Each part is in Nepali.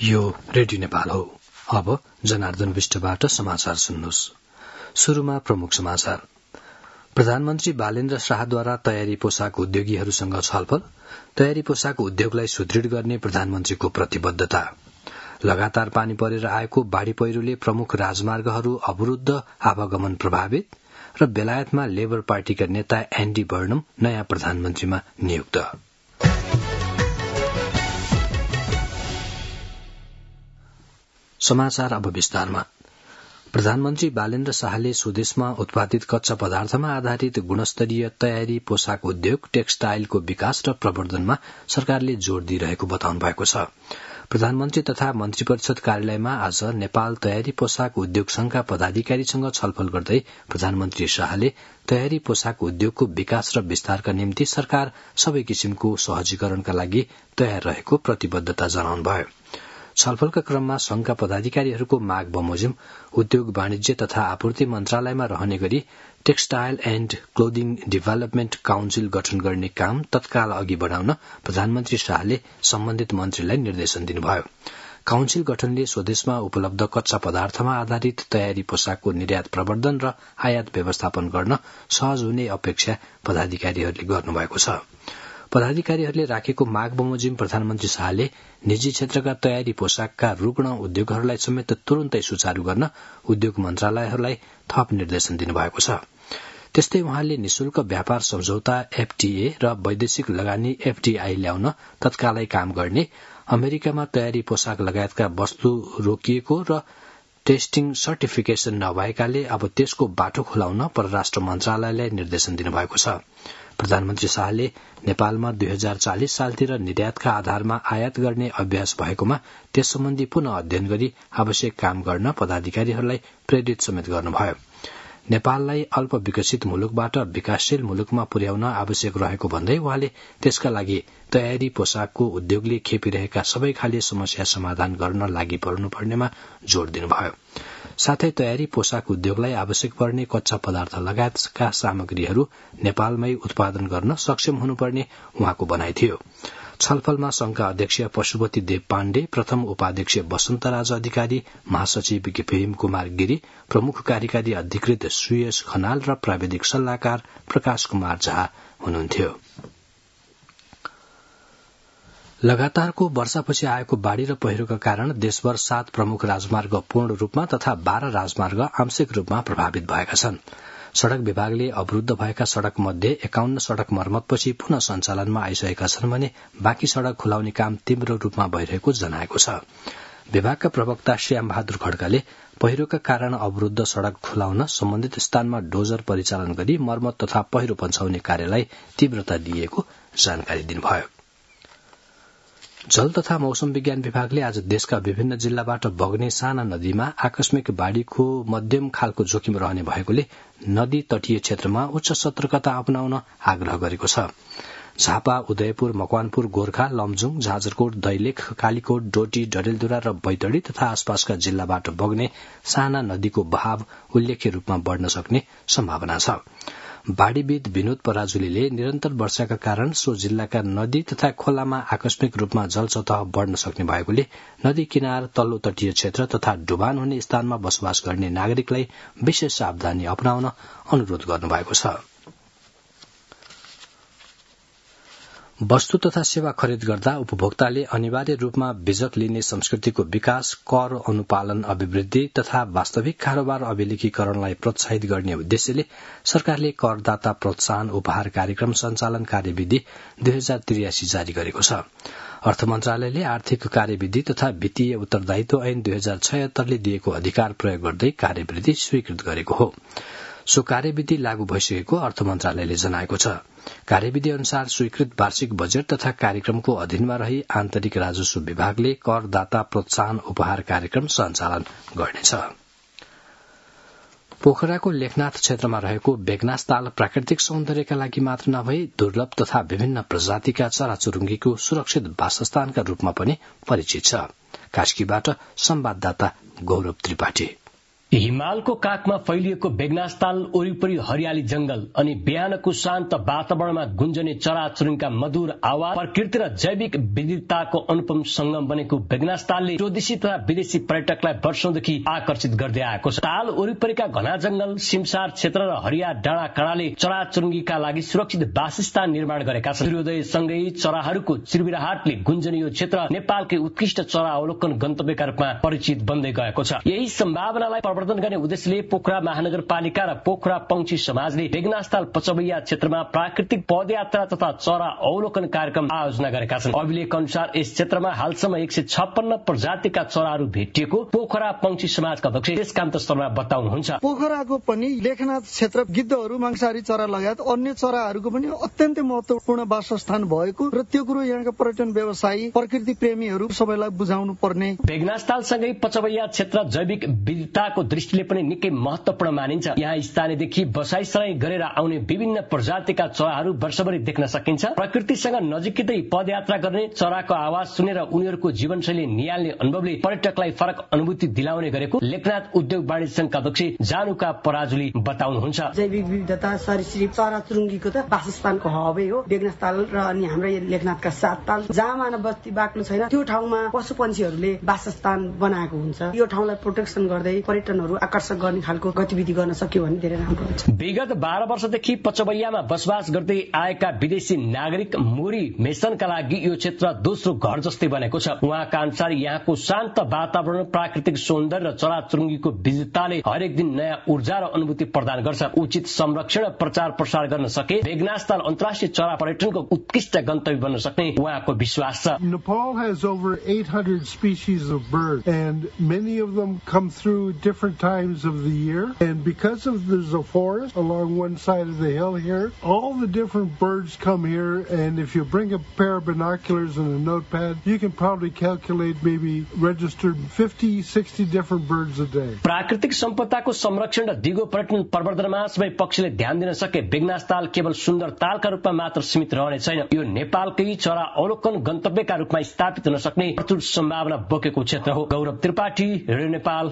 यो रेडियो नेपाल हो। अब जनार्दन विष्टबाट समाचार सुन्नुहोस्। शुरूमा प्रमुख समाचार। प्रधानमन्त्री बालेन्द्र शाहद्वारा तयारी पोसाक उद्योगीहरूसँग छलफल। तयारी पोसाक उद्योगलाई सुदृढ़ गर्ने प्रधानमन्त्रीको प्रतिबद्धता। लगातार पानी परेर आएको बाढ़ी पहिरोले प्रमुख राजमार्गहरू अवरूद्ध, आवागमन प्रभावित। र बेलायतमा लेबर पार्टीका नेता एन्डी बर्नम नयाँ प्रधानमन्त्रीमा नियुक्त। समाचार अब विस्तारमा। प्रधानमन्त्री बालेन्द्र शाहले स्वदेशमा उत्पादित कच्चा पदार्थमा आधारित गुणस्तरीय तयारी पोसाक उद्योग टेक्सटाइलको विकास र प्रवर्धनमा सरकारले जोड़ दिइरहेको बताउनु भएको छ। प्रधानमन्त्री तथा मन्त्री परिषद कार्यालयमा आज नेपाल तयारी पोसाक उद्योग संघका पदाधिकारीसँग छलफल गर्दै प्रधानमन्त्री शाहले तयारी पोसाक उद्योगको विकास र विस्तारका निम्ति सरकार सबै किसिमको सहजीकरणका लागि तयार रहेको प्रतिबद्धता जनाउनुभयो। छलफलका क्रममा संघका पदाधिकारीहरूको माग बमोजिम उद्योग वाणिज्य तथा आपूर्ति मन्त्रालयमा रहने गरी Textile and Clothing Development Council गठन गर्ने काम तत्काल अघि बढ़ाउन प्रधानमन्त्री शाहले सम्बन्धित मन्त्रीलाई निर्देशन दिनुभयो। काउन्सिल गठनले स्वदेशमा उपलब्ध कच्चा पदार्थमा आधारित तयारी पोसाकको निर्यात प्रवर्धन र आयात व्यवस्थापन गर्न सहज हुने अपेक्षा पदाधिकारीहरूले गर्नुभएको छ। पदाधिकारीहरूले राखेको माग बमोजिम प्रधानमन्त्री शाहले निजी क्षेत्रका तयारी पोसाकका रुग्ण उद्योगहरूलाई समेत तुरुन्तै सुचारू गर्न उद्योग मन्त्रालयहरूलाई थप निर्देशन दिनुभएको छ। त्यस्तै उहाँले निशुल्क व्यापार सम्झौता एफटीए र वैदेशिक लगानी एफडीआई ल्याउन तत्कालै काम गर्ने, अमेरिकामा तयारी पोसाक लगायतका वस्तु रोकिएको र टेस्टिङ सर्टिफिकेशन नभएकाले अब त्यसको बाटो खुलाउन परराष्ट्र मन्त्रालयलाई निर्देशन दिनुभएको छ। प्रधानमन्त्री शाहले नेपालमा 2040 सालतिर निर्यातका आधारमा आयात गर्ने अभ्यास भएकोमा त्यस सम्बन्धी पुनः अध्ययन गरी आवश्यक काम गर्न पदाधिकारीहरूलाई प्रेरित समेत गर्नुभयो। नेपाललाई अल्प विकसित मुलुकबाट विकासशील मुलुकमा पुर्याउन आवश्यक रहेको भन्दै उहाँले त्यसका लागि तयारी पोसाकको उद्योगले खेपिरहेका सबै खाले समस्या समाधान गर्न लागि पर्नुपर्नेमा जोड़ दिनुभयो। साथै तयारी पोसाक उद्योगलाई आवश्यक पर्ने कच्चा पदार्थ लगायतका सामग्रीहरू नेपालमै उत्पादन गर्न सक्षम हुनुपर्ने उहाँको भनाइ थियो। छलफलमा संघका अध्यक्ष पशुपति देव पाण्डे, प्रथम उपाध्यक्ष वसन्तराज अधिकारी, महासचिव भीम कुमार गिरी, प्रमुख कार्यकारी अधिकृत सुयश खनाल र प्राविधिक सल्लाहकार प्रकाश कुमार झा हुनुहुन्थ्यो। लगातारको वर्षापछि आएको बाढ़ी र पहिरोका कारण देशभर 7 प्रमुख राजमार्ग पूर्ण रूपमा तथा 12 राजमार्ग आंशिक रूपमा प्रभावित भएका छन्। सड़क विभागले अवरूद्ध भएका सड़क मध्ये 51 सड़क मर्मतपछि पुनः सञ्चालनमा आइसकेका छन् भने बाँकी सड़क खुलाउने काम तीव्र रूपमा भइरहेको जनाएको छ। विभागका प्रवक्ता श्याम बहादुर खड्काले पहिरोका कारण अवरूद्ध सड़क खुलाउन सम्बन्धित स्थानमा डोजर परिचालन गरी मर्मत तथा पहिरो पन्छाउने कार्यलाई तीव्रता दिइएको जानकारी दिनुभयो। जल तथा मौसम विज्ञान विभागले आज देशका विभिन्न जिल्लाबाट बग्ने साना नदीमा आकस्मिक बाढ़ीको मध्यम खालको जोखिम रहने भएकोले नदी तटीय क्षेत्रमा उच्च सतर्कता अपनाउन आग्रह गरेको छ। झापा, उदयपुर, मकवानपुर, गोर्खा, लमजुङ, झाजरकोट, दैलेख, कालीकोट, डोटी, डडेलधुरा र बैतडी तथा आसपासका जिल्लाबाट बग्ने साना नदीको बहाव उल्लेख्य रूपमा बढ़न सक्ने सम्भावना छ। बाढ़ीविद विनोद पराजुलीले निरन्तर वर्षाका कारण सो जिल्लाका नदी तथा खोलामा आकस्मिक रूपमा जलसतह बढ़न सक्ने भएकोले नदी किनार, तल्लो तटीय क्षेत्र तथा डुबान हुने स्थानमा बसोबास गर्ने नागरिकलाई विशेष सावधानी अपनाउन अनुरोध गर्नुभएको छ। वस्तु तथा सेवा खरिद गर्दा उपभोक्ताले अनिवार्य रूपमा बिजक लिने संस्कृतिको विकास, कर अनुपालन अभिवृद्धि तथा वास्तविक कारोबार अभिलेखीकरणलाई प्रोत्साहित गर्ने उद्देश्यले सरकारले करदाता प्रोत्साहन उपहार कार्यक्रम सञ्चालन कार्यविधि 2083 जारी गरेको छ। अर्थ मन्त्रालयले आर्थिक कार्यविधि तथा वित्तीय उत्तरदायित्व ऐन 2076 ले दिएको अधिकार प्रयोग गर्दै कार्यविधि स्वीकृत गरेको हो। सो कार्यविधि लागू भइसकेको अर्थ मन्त्रालयले जनाएको छ। कार्यविधि अनुसार स्वीकृत वार्षिक बजेट तथा कार्यक्रमको अधीनमा रही आन्तरिक राजस्व विभागले करदाता प्रोत्साहन उपहार कार्यक्रम सञ्चालन गर्नेछ। पोखराको लेखनाथ क्षेत्रमा रहेको बेगनास ताल प्राकृतिक सौन्दर्यका लागि मात्र नभई दुर्लभ तथा विभिन्न प्रजातिका चराचुरुङ्गीको सुरक्षित वासस्थानका रूपमा पनि परिचित छ। कास्कीबाट संवाददाता गौरव त्रिपाठी। हिमालको काखमा फैलिएको बेगनासताल वरिपरि हरियाली जंगल अनि बिहानको शान्त वातावरणमा गुन्जने चराचुरुङ्गीका मधुर आवाज, प्रकृति र जैविक विविधताको अनुपम संगम बनेको बेगनासतालले स्वदेशी तथा विदेशी पर्यटकलाई वर्षौंदेखि आकर्षित गर्दै आएको छ। ताल वरिपरिका घना जंगल, सिमसार क्षेत्र र हरिया डाँडा काँडाले चराचुरुङ्गीका लागि सुरक्षित वासस्थान निर्माण गरेका छन्। सूर्योदयसँगै चराहरूको चिरबिराहटले गुन्जने यो क्षेत्र नेपालकै उत्कृष्ट चरा अवलोकन गन्तव्यका रूपमा परिचित बन्दै गएको छ। यही सम्भावनालाई प्रवर्धन गर्ने उद्देश्यले पोखरा महानगरपालिका र पोखरा पंक्षी समाजले बेगनासताल पचवैया क्षेत्रमा प्राकृतिक पदयात्रा तथा चरा अवलोकन कार्यक्रम आयोजना गरेका छन्। अभिलेख अनुसार यस क्षेत्रमा हालसम्म 156 प्रजातिका चराहरू भेटिएको पोखरा पंक्षी समाजका अध्यक्ष यसकान्त शर्मा बताउनुहुन्छ। पोखराको पनि लेखनाथ क्षेत्र गिद्धहरू, मांसाहारी चरा लगायत अन्य चराहरूको पनि अत्यन्तै महत्वपूर्ण वासस्थान भएको र त्यो कुरो यहाँका पर्यटन व्यवसायी, प्रकृति प्रेमीहरू सबैलाई बुझाउनु पर्ने। बेगनासतालसँगै पचवैया क्षेत्र जैविक विविधताको दृष्टिले पनि निकै महत्वपूर्ण मानिन्छ। यहाँ स्थानीयदेखि बसाइसराई गरेर आउने विभिन्न प्रजातिका चराहरू वर्षभरि देख्न सकिन्छ। प्रकृतिसँग नजिकै पदयात्रा गर्ने, चराको आवाज सुनेर उनीहरूको जीवनशैली निहाल्ने अनुभवले पर्यटकलाई फरक अनुभूति दिलाउने गरेको लेखनाथ उद्योग वाणिज्य संघका अध्यक्ष जानुका पराजुली बताउनुहुन्छ। जैविक विविधता, सरीसृप, चराचुरुङ्गीको त वासस्थानको हबै हो बेगनासताल र अनि हाम्रो लेखनाथका 7 ताल। जहाँ मानव बस्ती बाक्लो छैन त्यो ठाउँमा पशु पन्छीहरूले वासस्थान बनाएको हुन्छ। यो ठाउँलाई प्रोटेक्सन गर्दै पर्यटनहरू आकर्षक गर्ने खालको गतिविधि गर्न सक्यो भने धेरै राम्रो हुन्छ। विगत 12 वर्षदेखि पचवैयामा बसोबास गर्दै आएका विदेशी नागरिक मोरी मेसनका लागि यो क्षेत्र दोस्रो घर जस्तै बनेको छ। उहाँका अनुसार यहाँको शान्त वातावरण, प्राकृतिक सौन्दर्य र चराचुरुङ्गीको विविधताले हरेक दिन नयाँ ऊर्जा र अनुभूति प्रदान गर्छ। उचित संरक्षण र प्रचार प्रसार गर्न सके बेगनासताल अन्तर्राष्ट्रिय चरा पर्यटनको उत्कृष्ट गन्तव्य बन्न सक्ने उहाँको विश्वास छ। Nepal has over 800 species of birds and many of them come through different times of the year, and because of there's a forest along one side of the hill here, all the different birds come here, and if you bring a pair of binoculars and a notepad, you can probably calculate maybe registered 50-60 different birds a day. प्राकृतिक सम्पदाको संरक्षण र दिगो पर्यटन प्रवर्धनमा सबै पक्षले ध्यान दिन सके बेगनासताल केवल सुन्दर तालका रूपमा मात्र सीमित रहने छैन। यो नेपालकै चरा अवलोकन गन्तव्यका रूपमा स्थापित हुन सक्ने प्रचुर सम्भावना बोकेको क्षेत्र हो। गौरव त्रिपाठी, रेडियो नेपाल।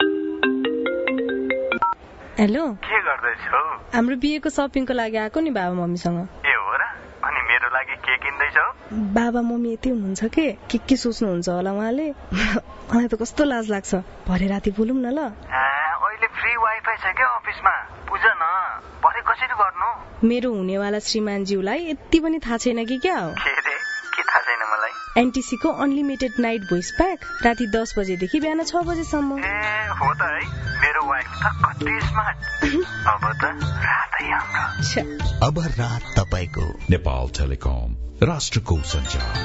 हेलो, के गर्दैछौ? हाम्रो बिहेको शपिङको लागि आएको नि बाबा मम्मीसँग। ए हो र? अनि मेरो लागि के किन्दैछौ? बाबा मम्मी यति हुनुहुन्छ के सोच्नुहुन्छ होला उहाँले। मलाई त कस्तो लाज लाग्छ। भरे राति बोलौँ न ल। अहिले फ्री वाइफाई छ के अफिसमा? बुझ न, भरे कसरी गर्नु? मेरो हुनेवाला श्रीमानज्यूलाई यति पनि थाहा छैन कि क्या हो? के थाहा छैन मलाई? एनटीसी को अनलिमिटेड नाइट भोइस प्याक राति 10 बजेदेखि बिहान 6 बजेसम्म। ए हो त है, मेरो वाइफ त कति स्मार्ट। अब त रातै हाम्रो। अब रात तपाईको। नेपाल टेलिकम, राष्ट्रको सञ्चार।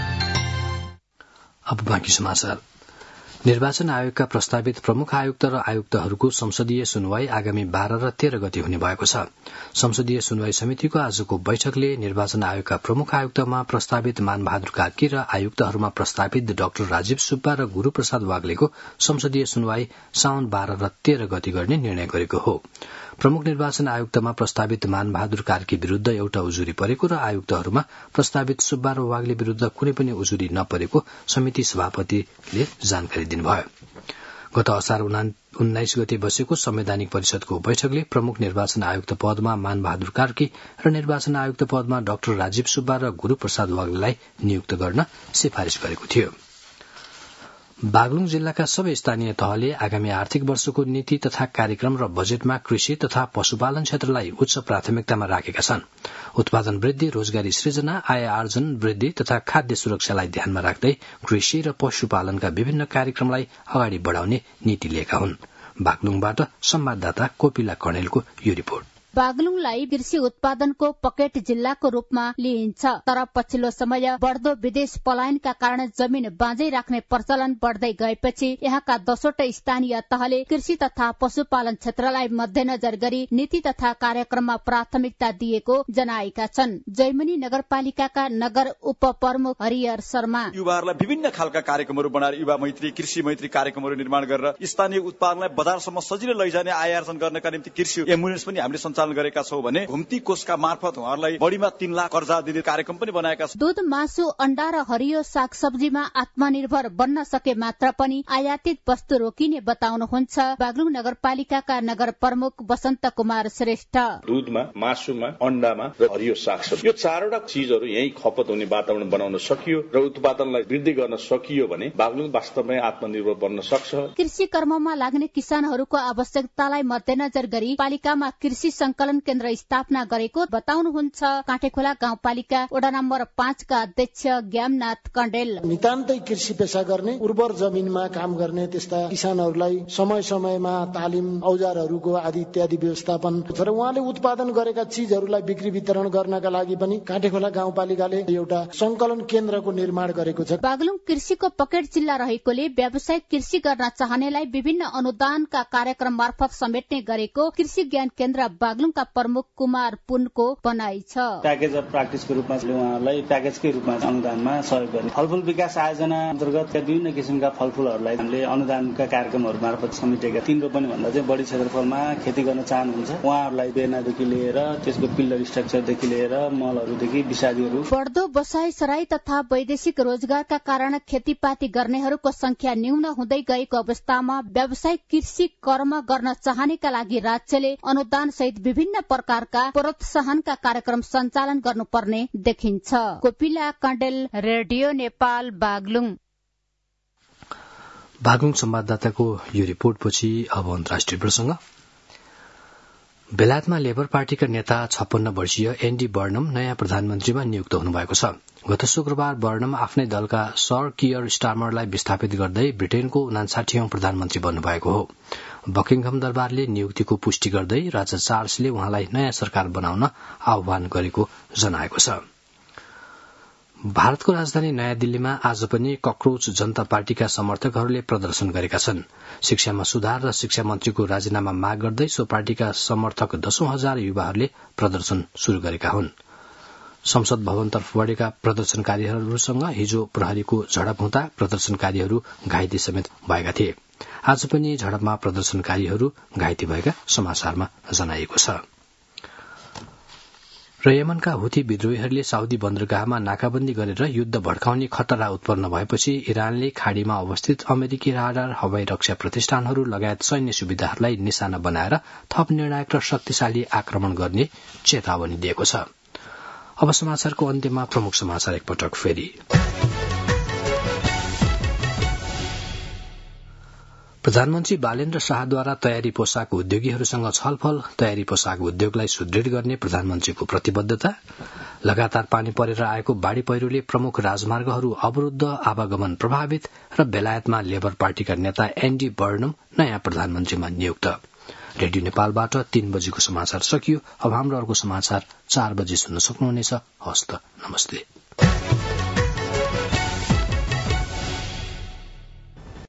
अब बाँकी समाचार। निर्वाचन आयोगका प्रस्तावित प्रमुख आयुक्त र आयुक्तहरूको संसदीय सुनवाई आगामी 12 र 13 गते हुने भएको छ। संसदीय सुनवाई समितिको आजको बैठकले निर्वाचन आयोगका प्रमुख आयुक्तमा प्रस्तावित मानबहादुर कार्की र आयुक्तहरूमा प्रस्तावित डाक्टर राजीव सुब्बा र गुरूप्रसाद वाग्लेको संसदीय सुनवाई साउन 12 र 13 गते गर्ने निर्णय गरेको हो। प्रमुख निर्वाचन आयुक्तमा प्रस्तावित मानबहादुर कार्की विरूद्ध एउटा उजुरी परेको र आयुक्तहरूमा प्रस्तावित सुब्बा र वाग्ले विरूद्ध कुनै पनि उजुरी नपरेको समिति सभापतिले जानकारी दिनुभयो। गत असार 19 गते बसेको संवैधानिक परिषदको बैठकले प्रमुख निर्वाचन आयुक्त पदमा मानबहादुर कार्की र निर्वाचन आयुक्त पदमा डाक्टर राजीव सुब्बा र गुरूप्रसाद वाग्लेलाई नियुक्त गर्न सिफारिश गरेको थियो। बागलुङ जिल्लाका सबै स्थानीय तहले आगामी आर्थिक वर्षको नीति तथा कार्यक्रम र बजेटमा कृषि तथा पशुपालन क्षेत्रलाई उच्च प्राथमिकतामा राखेका छन्। उत्पादन वृद्धि, रोजगारी सृजना, आय आर्जन वृद्धि तथा खाद्य सुरक्षालाई ध्यानमा राख्दै कृषि र पशुपालनका विभिन्न कार्यक्रमलाई अगाडि बढ़ाउने नीति लिएका हुन्। बागलुङबाट संवाददाता कोपिला कणेलको यो रिपोर्ट। बागलुङलाई कृषि उत्पादनको पकेट जिल्लाको रूपमा लिइन्छ, तर पछिल्लो समय बढ्दो विदेश पलायनका कारण जमिन बाँझै राख्ने प्रचलन बढ्दै गएपछि यहाँका 10वटा स्थानीय तहले कृषि तथा पशुपालन क्षेत्रलाई मध्यनजर गरी नीति तथा कार्यक्रममा प्राथमिकता दिएको जनाएका छन्। जैमनी नगरपालिकाका नगर उपप्रमुख हरिहर शर्मा युवाहरूलाई विभिन्न खालका कार्यक्रमहरू बनाएर युवा मैत्री, कृषि मैत्री कार्यक्रमहरू निर्माण गरेर स्थानीय उत्पादनलाई बजारसम्म सजिलै लैजाने, आय आर्जन गर्नका निम्ति कृषि एम्बुलेन्स पनि हामीले सञ्चालन गरेका छौं भने घुम्ती कोषका मार्फत उहाँहरूलाई बढीमा 3 लाख कर्जा दिने कार्यक्रम पनि बनाएका छौं। दूध, मासु, अण्डा र हरियो सागसब्जीमा आत्मनिर्भर बन्न सके मात्र पनि आयातित वस्तु रोकिने बताउनुहुन्छ बागलुङ नगरपालिकाका नगर प्रमुख वसन्त कुमार श्रेष्ठ। दूधमा, मासुमा, अण्डामा र हरियो सागसब्जी यो 4वटा चीजहरू यही खपत हुने वातावरण बनाउन सकियो र उत्पादनलाई वृद्धि गर्न सकियो भने बागलुङ वास्तवमै आत्मनिर्भर बन्न सक्छ। कृषि कर्ममा लाग्ने किसानहरूको आवश्यकतालाई मध्यनजर गरी पालिकामा कृषि संकलन केन्द्र स्थापना गरेको बताउनुहुन्छ काँटेखोला गाउँपालिका वडा नम्बर 5 का अध्यक्ष ज्ञाननाथ कण्डेल। नितान्तै कृषि पेशा गर्ने, उर्वर जमिनमा काम गर्ने त्यस्ता किसानहरूलाई समय समयमा तालिम, औजारहरूको आदि इत्यादि व्यवस्थापन र उहाँले उत्पादन गरेका चीजहरूलाई बिक्री वितरण गर्नका लागि पनि काँटेखोला गाउँपालिकाले एउटा संकलन केन्द्रको निर्माण गरेको छ। बागलुङ कृषिको पकेट जिल्ला रहेकोले व्यावसायिक कृषि गर्न चाहनेलाई विभिन्न अनुदानका कार्यक्रम मार्फत समेट्ने गरेको कृषि ज्ञान केन्द्र बागलुङका प्रमुख कुमार पुनको भनाइ छ। प्याकेज अफ प्र्याक्टिसको रूपमा उहाँहरूलाई प्याकेजकै रूपमा अनुदानमा सहयोग गर्ने फलफूल विकास आयोजना अन्तर्गत विभिन्न किसिमका फलफूलहरूलाई हामीले अनुदानका कार्यक्रमहरू मार्फत समेटेका 3 रोपनी भन्दा चाहिँ बढी क्षेत्रफलमा खेती गर्न चाहनुहुन्छ उहाँहरूलाई बेर्नादेखि लिएर त्यसको पिल्लर स्ट्रक्चरदेखि लिएर मलहरूदेखि विषादीहरू। बढ्दो बसाई सराई तथा वैदेशिक रोजगारका कारण खेतीपाती गर्नेहरूको संख्या न्यून हुँदै गएको अवस्थामा व्यावसायिक कृषि कर्म गर्न चाहनेका लागि राज्यले अनुदान सहित विभिन्न प्रकारका प्रोत्साहनका कार्यक्रम सञ्चालन गर्नुपर्ने देखिन्छ। कोपिला कण्डेल, रेडियो नेपाल, बागलुङ। बागलुङ संवाददाताको यो रिपोर्टपछि अब अन्तर्राष्ट्रिय प्रसंग। बेलायतमा लेबर पार्टीका नेता 56 वर्षीय एन्डी बर्नम नयाँ प्रधानमन्त्रीमा नियुक्त हुनुभएको छ। गत शुक्रबार बर्नम आफ्नै दलका सर कियर स्टार्मरलाई विस्थापित गर्दै ब्रिटेनको 59औं प्रधानमन्त्री बन्नुभएको हो। बकिङहम दरबारले नियुक्तिको पुष्टि गर्दै राजा चार्ल्सले उहाँलाई नयाँ सरकार बनाउन आह्वान गरेको जनाएको छ। भारतको राजधानी नयाँ दिल्लीमा आज पनि ककरोच जनता पार्टीका समर्थकहरूले प्रदर्शन गरेका छन्। शिक्षामा सुधार र शिक्षा मन्त्रीको राजीनामा माग गर्दै सो पार्टीका समर्थक 10,000 युवाहरूले प्रदर्शन शुरू गरेका हुन्। संसद भवनतर्फ बढेका प्रदर्शनकारीहरूसँग हिजो प्रहरीको झडप हुँदा प्रदर्शनकारीहरू घाइते समेत भएका थिए। आज पनि झडपमा प्रदर्शनकारीहरू घाइते भएका समाचारमा जनाइएको छ। र यमनका हुथी विद्रोहीहरूले साउदी बन्दरगाहमा नाकाबन्दी गरेर युद्ध भड्काउने खतरा उत्पन्न भएपछि इरानले खाड़ीमा अवस्थित अमेरिकी राडार, हवाई रक्षा प्रतिष्ठानहरू लगायत सैन्य सुविधाहरूलाई निशाना बनाएर थप निर्णायक र शक्तिशाली आक्रमण गर्ने चेतावनी दिएको छ। अब समाचारको अन्त्यमा प्रमुख समाचार एकपटक फेरि। प्रधानमन्त्री बालेन्द्र शाहद्वारा तयारी पोसाक उद्योगीहरूसँग छलफल, तयारी पोसाक उद्योगलाई सुदृढ़ गर्ने प्रधानमन्त्रीको प्रतिबद्धता। लगातार पानी परेर आएको बाढ़ी पहिरोले प्रमुख राजमार्गहरू अवरूद्ध, आवागमन प्रभावित र बेलायतमा लेबर पार्टीका नेता एन्डी बर्नम नयाँ प्रधानमन्त्रीमा नियुक्त। रेडियो नेपालबाट 3 बजेको समाचार सकियो। अब हाम्रो अर्को समाचार 4 बजे सुन्न सक्नुहुनेछ। हस्त नमस्ते।